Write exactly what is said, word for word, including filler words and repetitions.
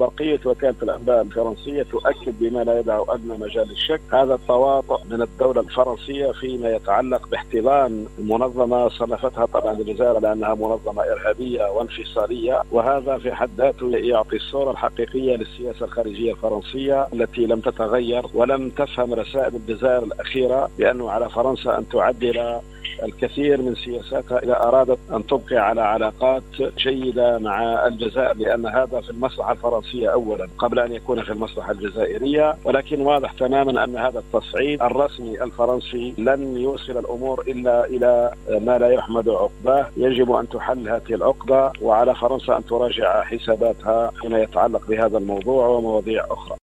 برقية وكالة الأنباء الفرنسية تؤكد بما لا يدع أدنى مجال للشك هذا التواطؤ من الدولة الفرنسية فيما يتعلق باحتضان منظمة صنفتها طبعا الجزائر لأنها منظمة إرهابية وانفصالية، وهذا في حد ذاته يعطي الصورة الحقيقية للسياسة الخارجية الفرنسية التي لم تتغير ولم تفهم رسائل الجزائر الأخيرة بأنه على فرنسا أن تعدل الكثير من سياساتها إذا أرادت أن تبقي على علاقات جيدة مع الجزائر، لأن هذا في المصلحة الفرنسية أولا قبل أن يكون في المصلحة الجزائرية. ولكن واضح تماما أن هذا التصعيد الرسمي الفرنسي لن يوصل الأمور إلا إلى ما لا يحمد عقباه. يجب أن تحل هذه العقدة، وعلى فرنسا أن تراجع حساباتها فيما يتعلق بهذا الموضوع ومواضيع أخرى.